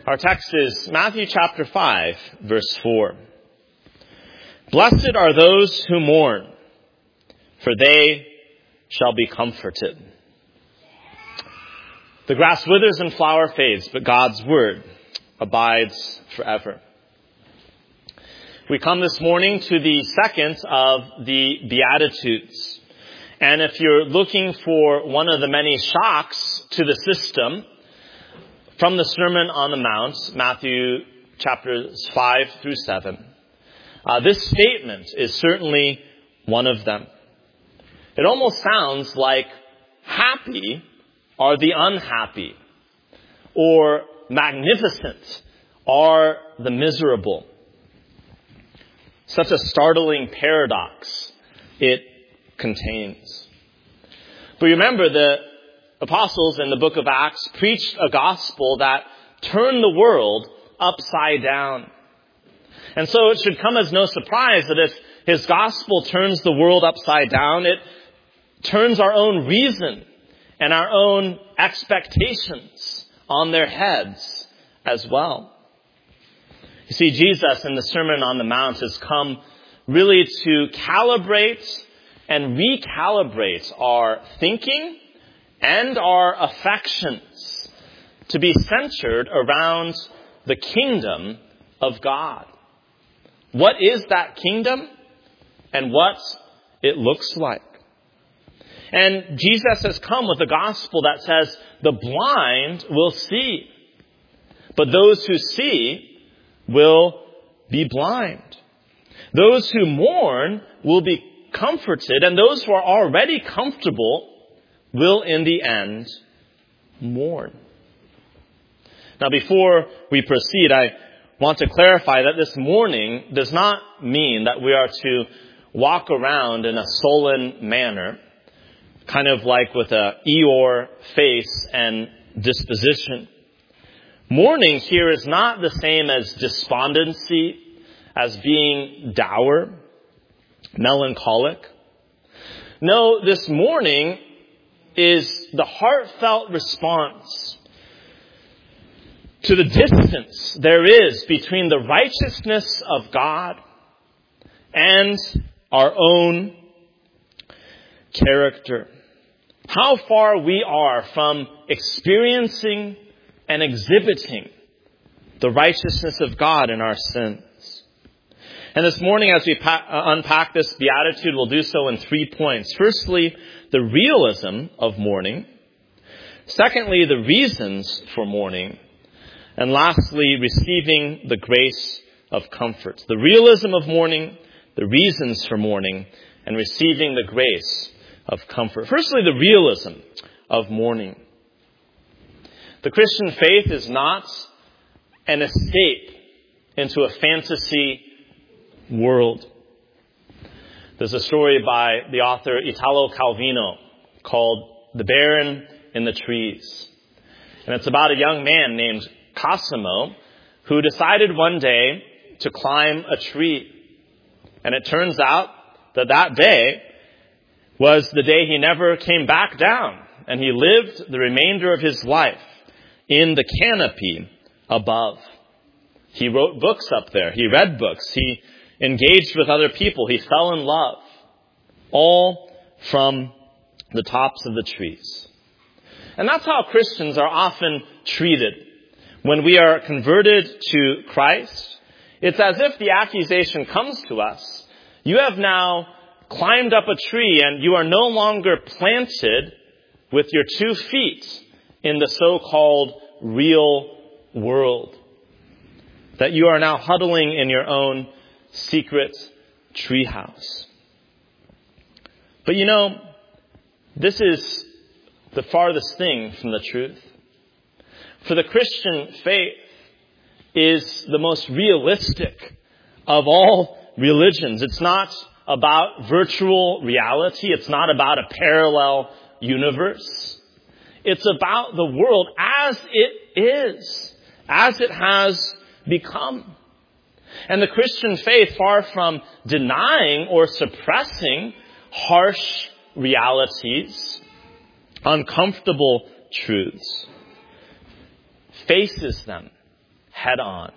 Our text is Matthew chapter 5, verse 4. Blessed are those who mourn, for they shall be comforted. The grass withers and flower fades, but God's word abides forever. We come this morning to the second of the Beatitudes. And if you're looking for one of the many shocks to the system from the Sermon on the Mount, Matthew chapters 5 through 7, this statement is certainly one of them. It almost sounds like happy are the unhappy, or magnificent are the miserable. Such a startling paradox it contains. But remember, the apostles in the book of Acts preached a gospel that turned the world upside down. And so it should come as no surprise that if his gospel turns the world upside down, it turns our own reason and our own expectations on their heads as well. You see, Jesus in the Sermon on the Mount has come really to calibrate and recalibrate our thinking and our affections to be centered around the kingdom of God. What is that kingdom and what it looks like? And Jesus has come with a gospel that says the blind will see, but those who see will be blind. Those who mourn will be comforted, and those who are already comfortable will in the end mourn. Now, before we proceed, I want to clarify that this mourning does not mean that we are to walk around in a sullen manner, kind of like with a Eeyore face and disposition. Mourning here is not the same as despondency, as being dour, melancholic. No, this mourning is the heartfelt response to the distance there is between the righteousness of God and our own character. How far we are from experiencing and exhibiting the righteousness of God in our sins. And this morning, as we unpack this beatitude, we'll do so in 3 points. Firstly, the realism of mourning. Secondly, the reasons for mourning. And lastly, receiving the grace of comfort. The realism of mourning, the reasons for mourning, and receiving the grace of comfort. Firstly, the realism of mourning. The Christian faith is not an escape into a fantasy world. There's a story by the author Italo Calvino called The Baron in the Trees. And it's about a young man named Cosimo who decided one day to climb a tree. And it turns out that that day was the day he never came back down. And he lived the remainder of his life in the canopy above. He wrote books up there. He read books. He engaged with other people. He fell in love. All from the tops of the trees. And that's how Christians are often treated. When we are converted to Christ, it's as if the accusation comes to us. You have now climbed up a tree and you are no longer planted with your 2 feet in the so-called real world. That you are now huddling in your own secret treehouse. But you know, this is the farthest thing from the truth. For the Christian faith is the most realistic of all religions. It's not about virtual reality. It's not about a parallel universe. It's about the world as it is, as it has become. And the Christian faith, far from denying or suppressing harsh realities, uncomfortable truths, faces them head on.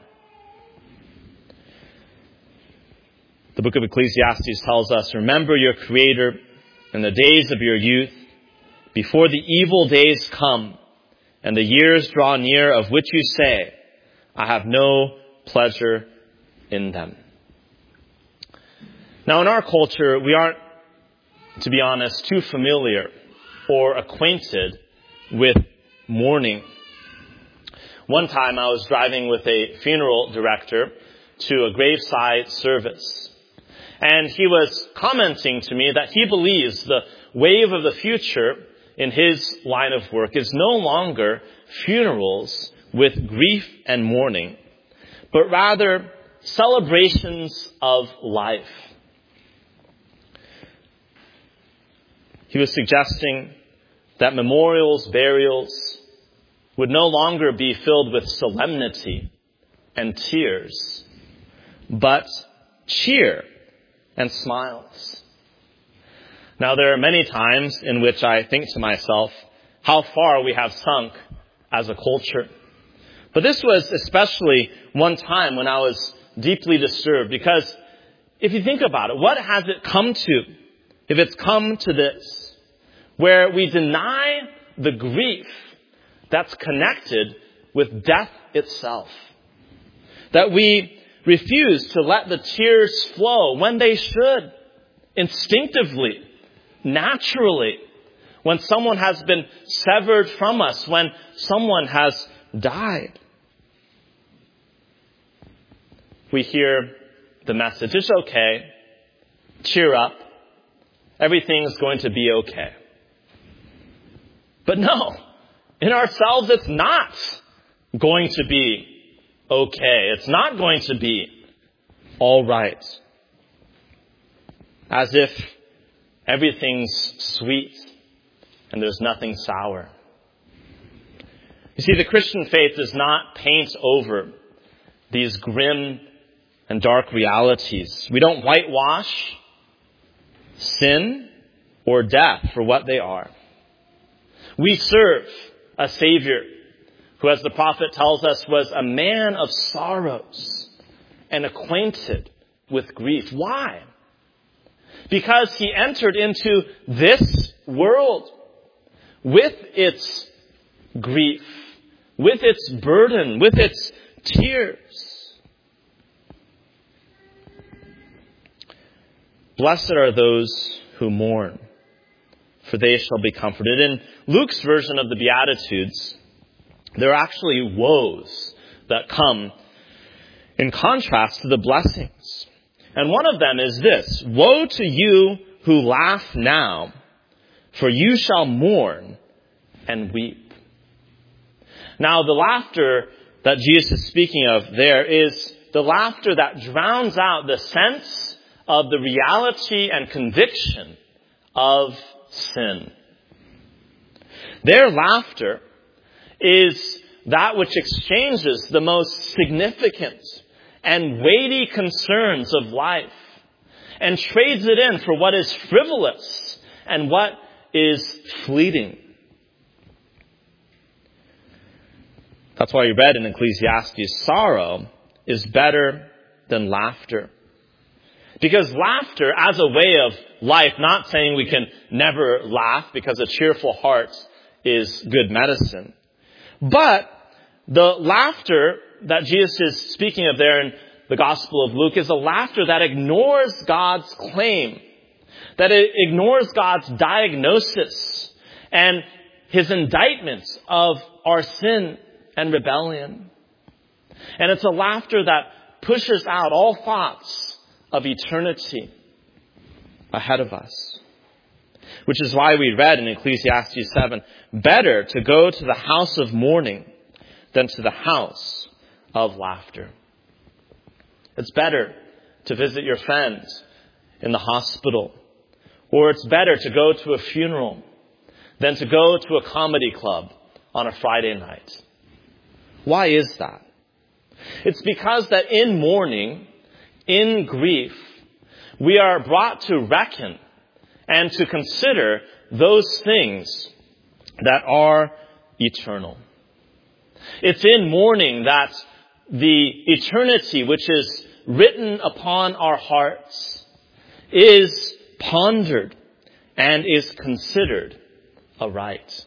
The book of Ecclesiastes tells us, remember your Creator in the days of your youth, before the evil days come and the years draw near of which you say, I have no pleasure in them. Now in our culture, we aren't, to be honest, too familiar or acquainted with mourning. One time I was driving with a funeral director to a graveside service. And he was commenting to me that he believes the wave of the future in his line of work is no longer funerals with grief and mourning, but rather celebrations of life. He was suggesting that memorials, burials would no longer be filled with solemnity and tears, but cheer and smiles. Now, there are many times in which I think to myself how far we have sunk as a culture. But this was especially one time when I was deeply disturbed, because if you think about it, what has it come to? If it's come to this, where we deny the grief that's connected with death itself, that we refuse to let the tears flow when they should, instinctively, naturally, when someone has been severed from us, when someone has died. We hear the message, it's okay, cheer up, everything's going to be okay. But no, in ourselves it's not going to be okay. It's not going to be all right. As if everything's sweet and there's nothing sour. You see, the Christian faith does not paint over these grim and dark realities. We don't whitewash sin or death for what they are. We serve a Savior who, as the prophet tells us, was a man of sorrows and acquainted with grief. Why? Because he entered into this world with its grief, with its burden, with its tears. Blessed are those who mourn, for they shall be comforted. In Luke's version of the Beatitudes, there are actually woes that come in contrast to the blessings. And one of them is this: woe to you who laugh now, for you shall mourn and weep. Now, the laughter that Jesus is speaking of there is the laughter that drowns out the sense of the reality and conviction of sin. Their laughter is that which exchanges the most significant and weighty concerns of life and trades it in for what is frivolous and what is fleeting. That's why we read in Ecclesiastes, sorrow is better than laughter. Because laughter as a way of life, not saying we can never laugh because a cheerful heart is good medicine. But the laughter that Jesus is speaking of there in the Gospel of Luke is a laughter that ignores God's claim, that it ignores God's diagnosis and his indictment of our sin and rebellion. And it's a laughter that pushes out all thoughts of eternity ahead of us. Which is why we read in Ecclesiastes 7, better to go to the house of mourning than to the house of laughter. It's better to visit your friends in the hospital, or it's better to go to a funeral than to go to a comedy club on a Friday night. Why is that? It's because that in mourning, in grief, we are brought to reckon and to consider those things that are eternal. It's in mourning that the eternity which is written upon our hearts is pondered and is considered aright.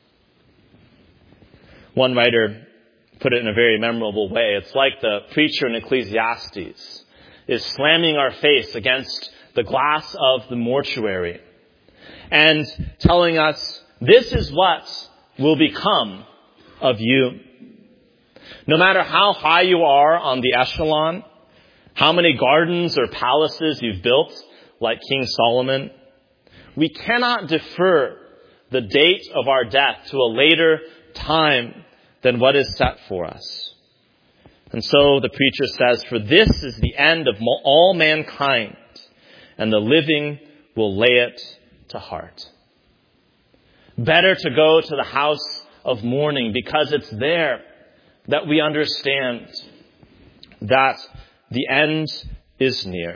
One writer put it in a very memorable way. It's like the preacher in Ecclesiastes is slamming our face against the glass of the mortuary and telling us, this is what will become of you. No matter how high you are on the echelon, how many gardens or palaces you've built, like King Solomon, we cannot defer the date of our death to a later time than what is set for us. And so the preacher says, for this is the end of all mankind, and the living will lay it to heart. Better to go to the house of mourning, because it's there that we understand that the end is near.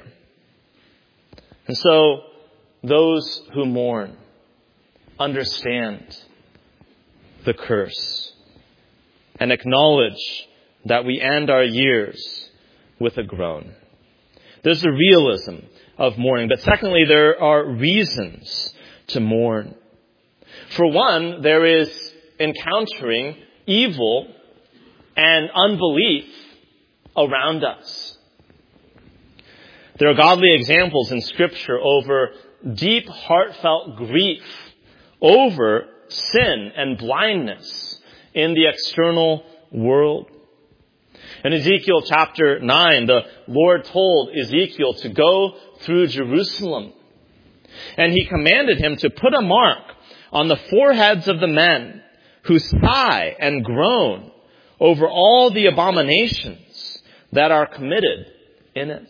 And so those who mourn understand the curse and acknowledge that we end our years with a groan. There's a realism of mourning. But secondly, there are reasons to mourn. For one, there is encountering evil and unbelief around us. There are godly examples in Scripture over deep, heartfelt grief over sin and blindness in the external world. In Ezekiel chapter 9, the Lord told Ezekiel to go through Jerusalem. And he commanded him to put a mark on the foreheads of the men who sigh and groan over all the abominations that are committed in it.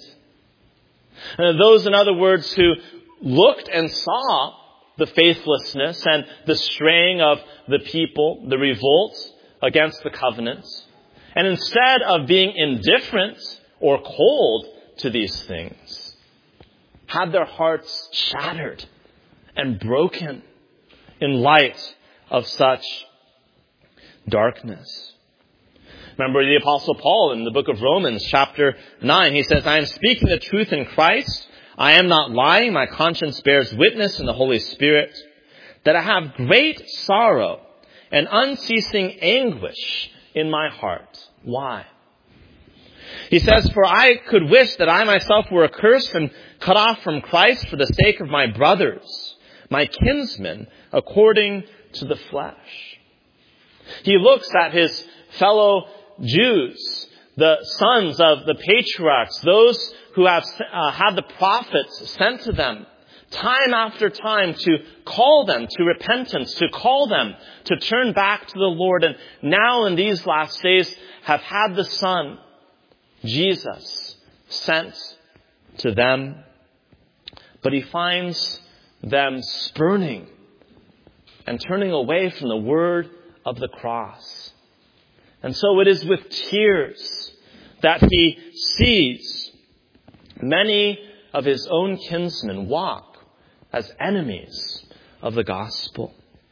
And those, in other words, who looked and saw the faithlessness and the straying of the people, the revolt against the covenants, and instead of being indifferent or cold to these things, had their hearts shattered and broken in light of such darkness. Remember the Apostle Paul in the book of Romans, chapter 9. He says, I am speaking the truth in Christ. I am not lying. My conscience bears witness in the Holy Spirit that I have great sorrow and unceasing anguish in my heart. Why? He says, for I could wish that I myself were accursed and cut off from Christ for the sake of my brothers, my kinsmen, according to the flesh. He looks at his fellow Jews, the sons of the patriarchs, those who have had the prophets sent to them time after time to call them to repentance, to call them to turn back to the Lord. And now in these last days have had the Son, Jesus, sent to them. But he finds them spurning and turning away from the word of the cross. And so it is with tears that he sees many of his own kinsmen walk as enemies of the gospel.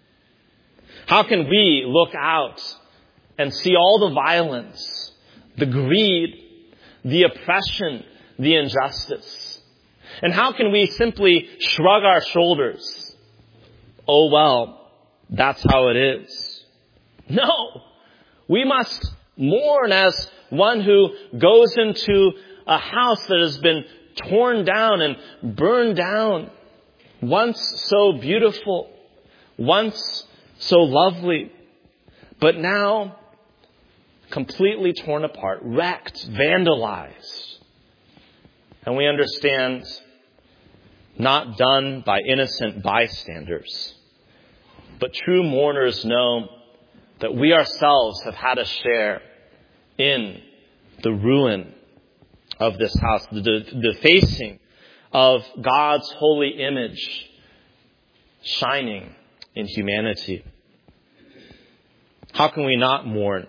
How can we look out and see all the violence, the greed, the oppression, the injustice? And how can we simply shrug our shoulders? Oh, well, that's how it is. No, we must mourn as one who goes into a house that has been torn down and burned down. Once so beautiful, once so lovely, but now completely torn apart, wrecked, vandalized. And we understand, not done by innocent bystanders, but true mourners know that we ourselves have had a share in the ruin of this house, the defacing of God's holy image shining in humanity. How can we not mourn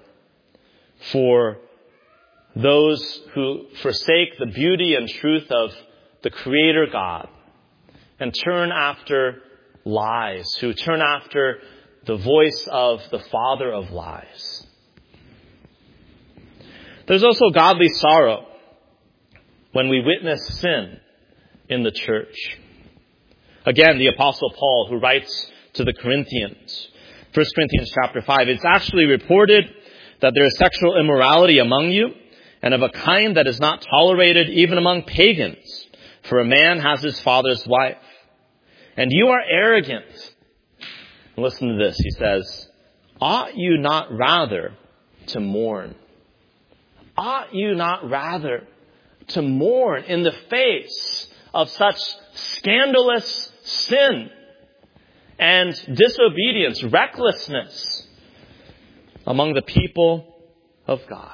for those who forsake the beauty and truth of the Creator God and turn after lies, who turn after the voice of the father of lies? There's also godly sorrow when we witness sin in the church. Again, the Apostle Paul, who writes to the Corinthians, 1 Corinthians chapter 5, it's actually reported that there is sexual immorality among you, and of a kind that is not tolerated even among pagans, for a man has his father's wife. And you are arrogant. Listen to this, he says, ought you not rather to mourn? Ought you not rather to mourn in the face of such scandalous sin and disobedience, recklessness among the people of God?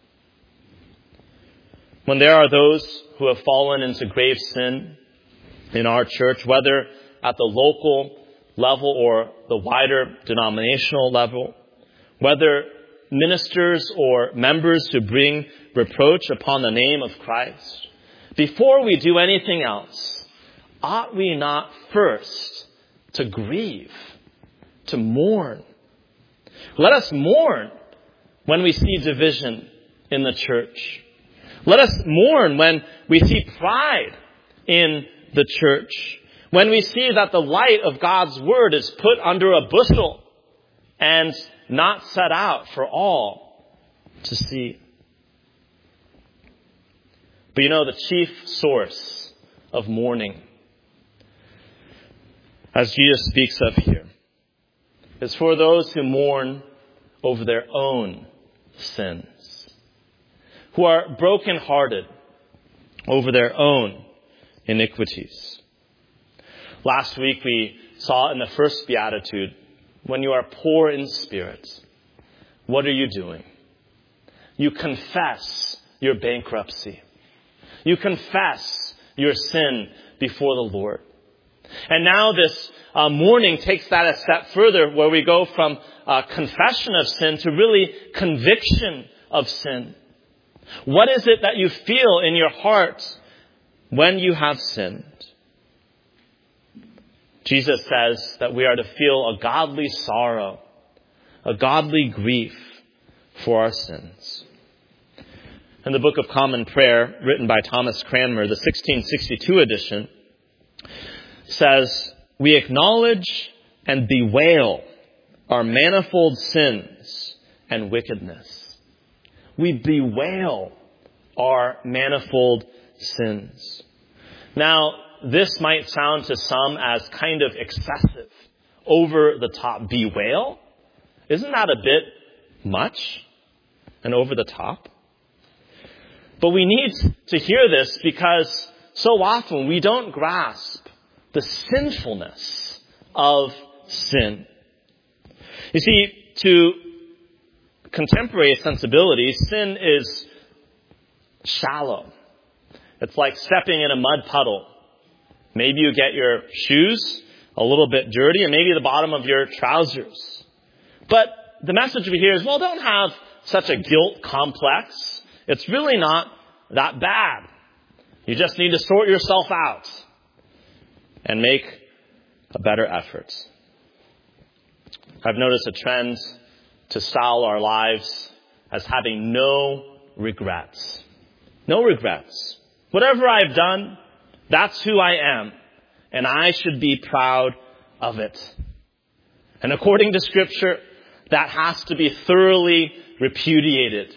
When there are those who have fallen into grave sin in our church, whether at the local level or the wider denominational level, whether ministers or members who bring reproach upon the name of Christ, before we do anything else, ought we not first to grieve, to mourn? Let us mourn when we see division in the church. Let us mourn when we see pride in the church, when we see that the light of God's word is put under a bushel and not set out for all to see. But you know, the chief source of mourning, as Jesus speaks of here, is for those who mourn over their own sins, who are brokenhearted over their own iniquities. Last week we saw in the first beatitude, when you are poor in spirit, what are you doing? You confess your bankruptcy. You confess your sin before the Lord. And now this mourning takes that a step further, where we go from confession of sin to really conviction of sin. What is it that you feel in your heart when you have sinned? Jesus says that we are to feel a godly sorrow, a godly grief for our sins. In the Book of Common Prayer, written by Thomas Cranmer, the 1662 edition, says, we acknowledge and bewail our manifold sins and wickedness. We bewail our manifold sins. Now, this might sound to some as kind of excessive, over the top. Bewail? Isn't that a bit much and over the top? But we need to hear this because so often we don't grasp the sinfulness of sin. You see, to contemporary sensibility, sin is shallow. It's like stepping in a mud puddle. Maybe you get your shoes a little bit dirty and maybe the bottom of your trousers. But the message we hear is, well, don't have such a guilt complex. It's really not that bad. You just need to sort yourself out and make a better effort. I've noticed a trend to style our lives as having no regrets. No regrets. Whatever I've done, that's who I am, and I should be proud of it. And according to Scripture, that has to be thoroughly repudiated.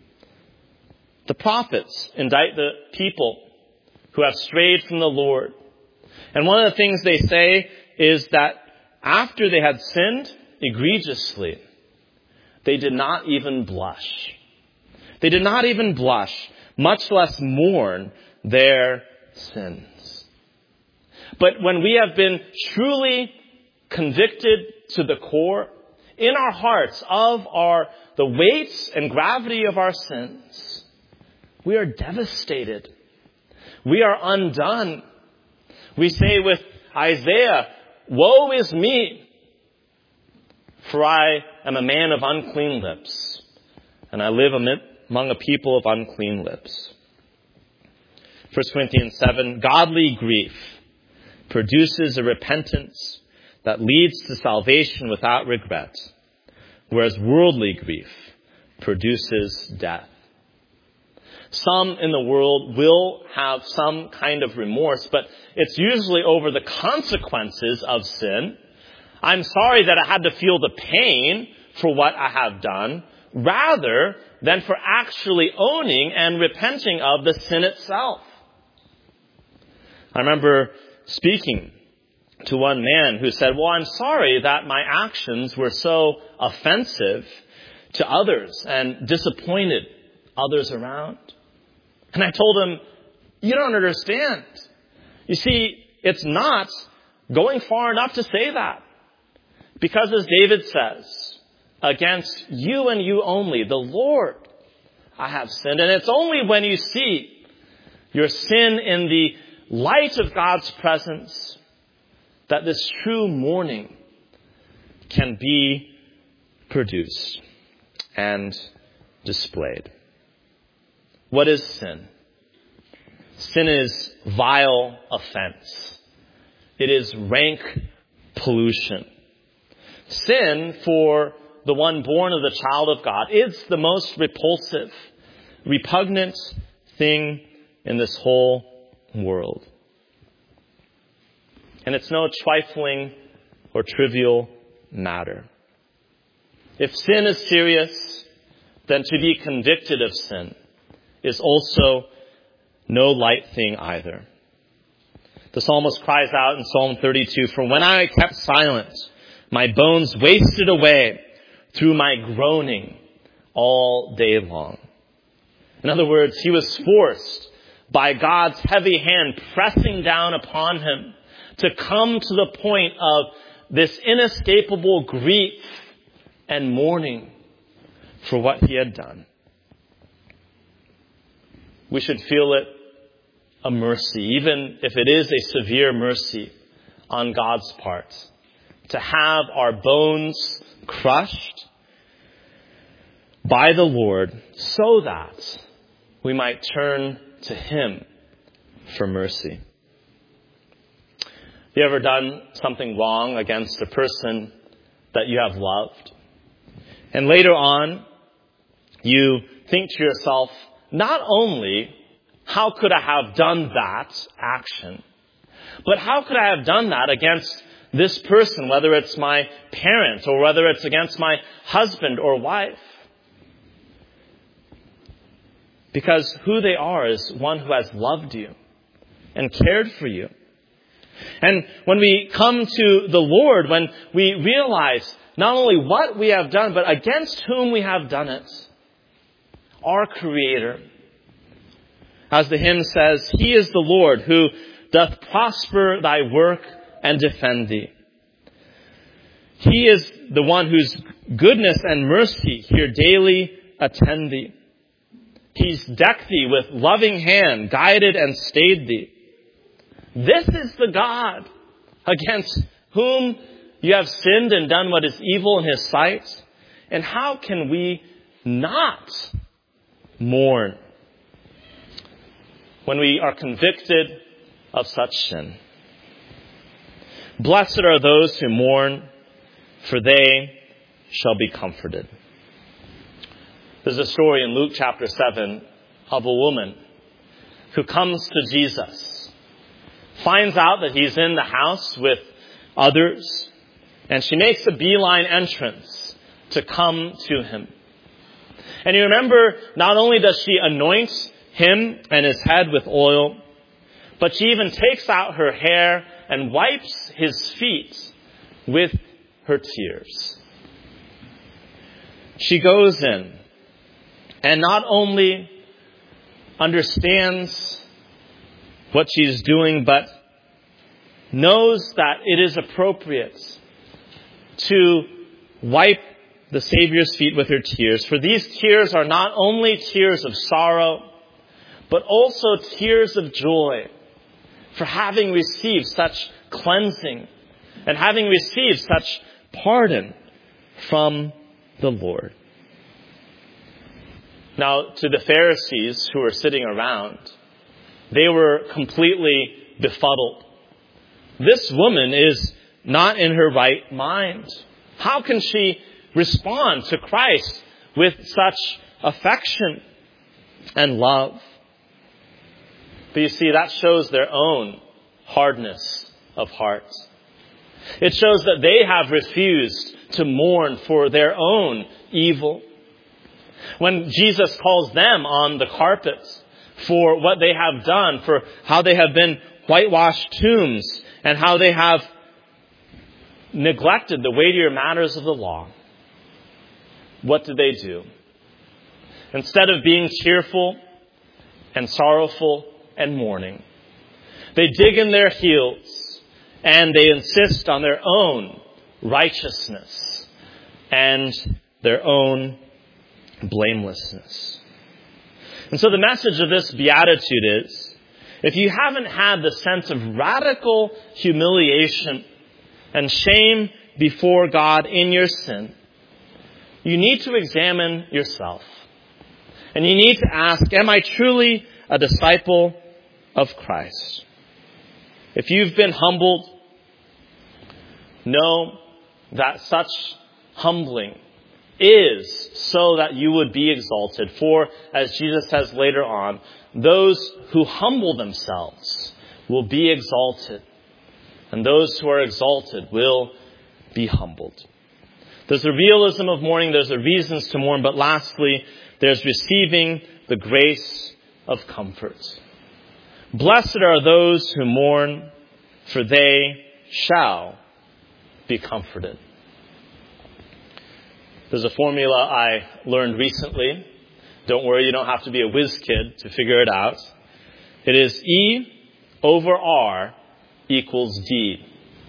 The prophets indict the people who have strayed from the Lord. And one of the things they say is that after they had sinned egregiously, they did not even blush. They did not even blush, much less mourn their sins. But when we have been truly convicted to the core in our hearts of the weight and gravity of our sins, we are devastated. We are undone. We say with Isaiah, woe is me, for I am a man of unclean lips, and I live among a people of unclean lips. 1 Corinthians 7, godly grief produces a repentance that leads to salvation without regret, whereas worldly grief produces death. Some in the world will have some kind of remorse, but it's usually over the consequences of sin. I'm sorry that I had to feel the pain for what I have done, rather than for actually owning and repenting of the sin itself. I remember speaking to one man who said, well, I'm sorry that my actions were so offensive to others and disappointed others around. And I told him, you don't understand. You see, it's not going far enough to say that. Because as David says, against you and you only, the Lord, I have sinned. And it's only when you see your sin in the light of God's presence that this true mourning can be produced and displayed. What is sin? Sin is vile offense. It is rank pollution. Sin, for the one born of the child of God, is the most repulsive, repugnant thing in this whole world. And it's no trifling or trivial matter. If sin is serious, then to be convicted of sin is also no light thing either. The psalmist cries out in Psalm 32, "For when I kept silent, my bones wasted away through my groaning all day long." In other words, he was forced by God's heavy hand pressing down upon him to come to the point of this inescapable grief and mourning for what he had done. We should feel it a mercy, even if it is a severe mercy on God's part, to have our bones crushed by the Lord so that we might turn to him for mercy. Have you ever done something wrong against a person that you have loved? And later on, you think to yourself, not only how could I have done that action, but how could I have done that against this person, whether it's my parent or whether it's against my husband or wife? Because who they are is one who has loved you and cared for you. And when we come to the Lord, when we realize not only what we have done, but against whom we have done it, our Creator, as the hymn says, He is the Lord who doth prosper thy work and defend thee. He is the one whose goodness and mercy here daily attend thee. He's decked thee with loving hand, guided and stayed thee. This is the God against whom you have sinned and done what is evil in his sight. And how can we not mourn when we are convicted of such sin? Blessed are those who mourn, for they shall be comforted. There's a story in Luke chapter 7 of a woman who comes to Jesus, finds out that he's in the house with others, and she makes a beeline entrance to come to him. And you remember, not only does she anoint him and his head with oil, but she even takes out her hair and wipes his feet with her tears. She goes in and not only understands what she's doing, but knows that it is appropriate to wipe the Savior's feet with her tears. For these tears are not only tears of sorrow, but also tears of joy for having received such cleansing and having received such pardon from the Lord. Now, to the Pharisees who were sitting around, they were completely befuddled. This woman is not in her right mind. How can she respond to Christ with such affection? and love. But you see, that shows their own hardness of heart. It shows that they have refused to mourn for their own evil. When Jesus calls them on the carpet for what they have done, for how they have been whitewashed tombs, and how they have neglected the weightier matters of the law, what did they do? Instead of being cheerful and sorrowful and mourning, they dig in their heels and they insist on their own righteousness and their own blamelessness. And so the message of this beatitude is, if you haven't had the sense of radical humiliation and shame before God in your sin, you need to examine yourself. And you need to ask, am I truly a disciple of Christ? If you've been humbled, know that such humbling is so that you would be exalted. For, as Jesus says later on, those who humble themselves will be exalted, and those who are exalted will be humbled. There's a realism of mourning, there's the reasons to mourn, but lastly, there's receiving the grace of comfort. Blessed are those who mourn, for they shall be comforted. There's a formula I learned recently. Don't worry, you don't have to be a whiz kid to figure it out. It is E over R equals D.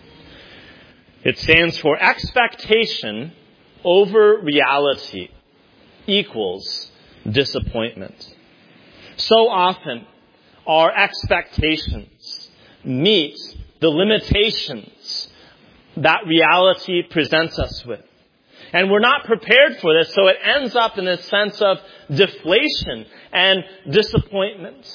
It stands for expectation over reality equals disappointment. So often, our expectations meet the limitations that reality presents us with. And we're not prepared for this, so it ends up in this sense of deflation and disappointment.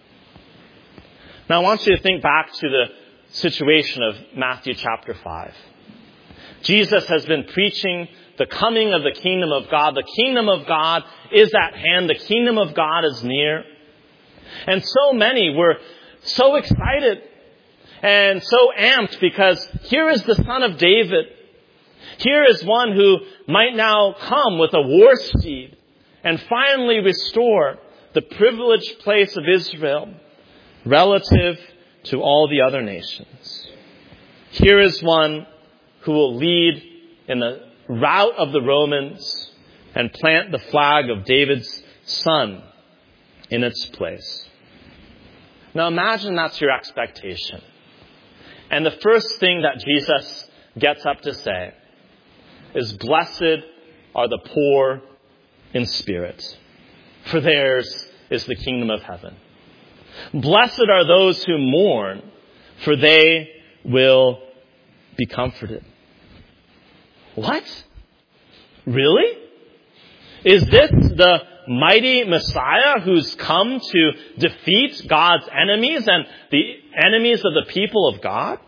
Now I want you to think back to the situation of Matthew chapter 5. Jesus has been preaching the coming of the kingdom of God. The kingdom of God is at hand. The kingdom of God is near. And so many were so excited and so amped because here is the Son of David. Here is one who might now come with a war steed and finally restore the privileged place of Israel relative to all the other nations. Here is one who will lead in the rout of the Romans and plant the flag of David's son in its place. Now imagine that's your expectation. And the first thing that Jesus gets up to say is, blessed are the poor in spirit, for theirs is the kingdom of heaven. Blessed are those who mourn, for they will be comforted. What? Really? Is this the mighty Messiah who's come to defeat God's enemies and the enemies of the people of God?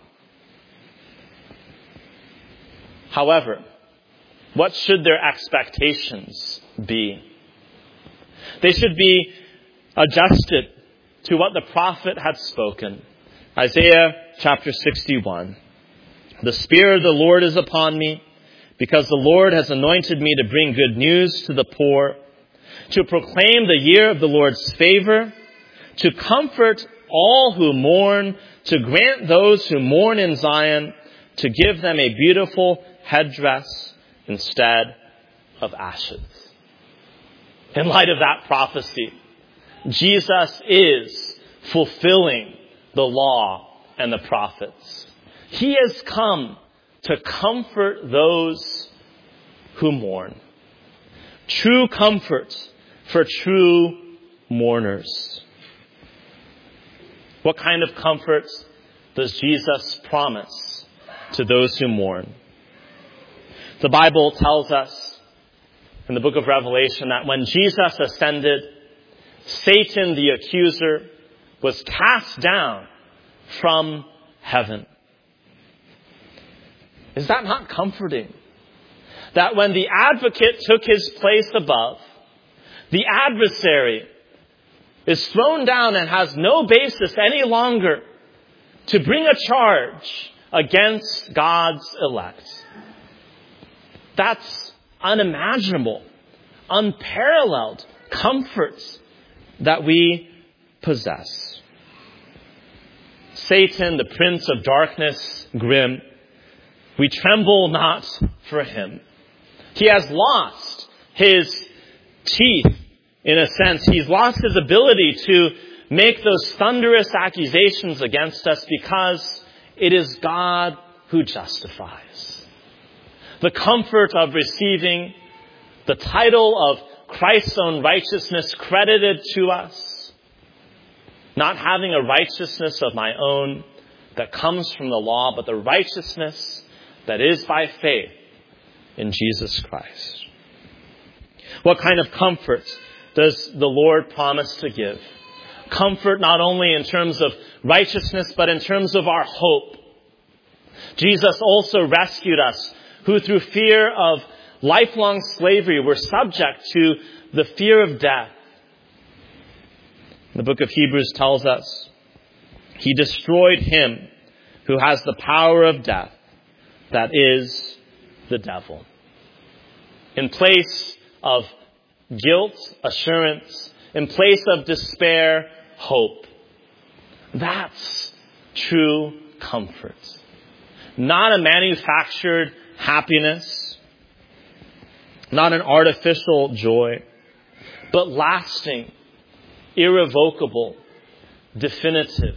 However, what should their expectations be? They should be adjusted to what the prophet had spoken. Isaiah chapter 61. The Spirit of the Lord is upon me, because the Lord has anointed me to bring good news to the poor, to proclaim the year of the Lord's favor, to comfort all who mourn, to grant those who mourn in Zion, to give them a beautiful headdress instead of ashes. In light of that prophecy, Jesus is fulfilling the law and the prophets. He has come to comfort those who mourn. True comfort for true mourners. What kind of comfort does Jesus promise to those who mourn? The Bible tells us in the book of Revelation that when Jesus ascended, Satan the accuser was cast down from heaven. Is that not comforting? That when the advocate took his place above, the adversary is thrown down and has no basis any longer to bring a charge against God's elect. That's unimaginable, unparalleled comforts that we possess. Satan, the prince of darkness, grim, we tremble not for him. He has lost his teeth, in a sense. He's lost his ability to make those thunderous accusations against us because it is God who justifies. The comfort of receiving the title of Christ's own righteousness credited to us, not having a righteousness of my own that comes from the law, but the righteousness that is by faith in Jesus Christ. What kind of comfort does the Lord promise to give? Comfort not only in terms of righteousness, but in terms of our hope. Jesus also rescued us, who through fear of lifelong slavery were subject to the fear of death. The book of Hebrews tells us, He destroyed him who has the power of death, that is, the devil. In place of guilt, assurance. In place of despair, hope. That's true comfort. Not a manufactured happiness, not an artificial joy, but lasting, irrevocable, definitive.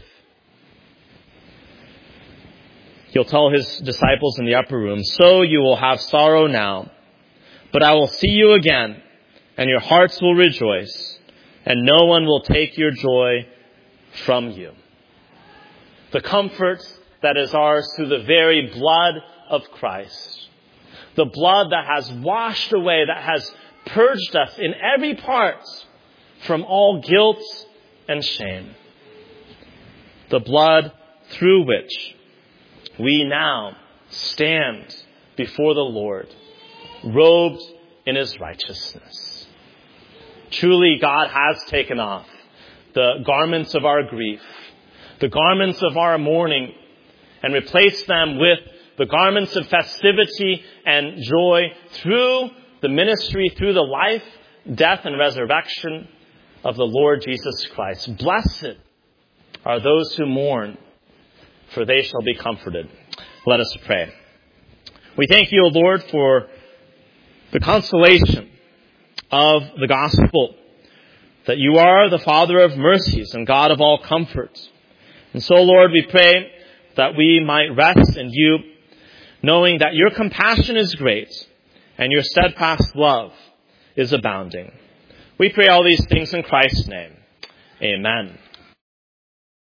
He'll tell his disciples in the upper room, "So you will have sorrow now, but I will see you again, and your hearts will rejoice, and no one will take your joy from you." The comfort that is ours through the very blood of Christ. The blood that has washed away, that has purged us in every part from all guilt and shame. The blood through which we now stand before the Lord, robed in His righteousness. Truly, God has taken off the garments of our grief, the garments of our mourning, and replaced them with the garments of festivity and joy through the ministry, through the life, death, and resurrection of the Lord Jesus Christ. Blessed are those who mourn, for they shall be comforted. Let us pray. We thank you, O Lord, for the consolation of the gospel, that you are the Father of mercies and God of all comfort. And so, Lord, we pray that we might rest in you, knowing that your compassion is great and your steadfast love is abounding. We pray all these things in Christ's name. Amen.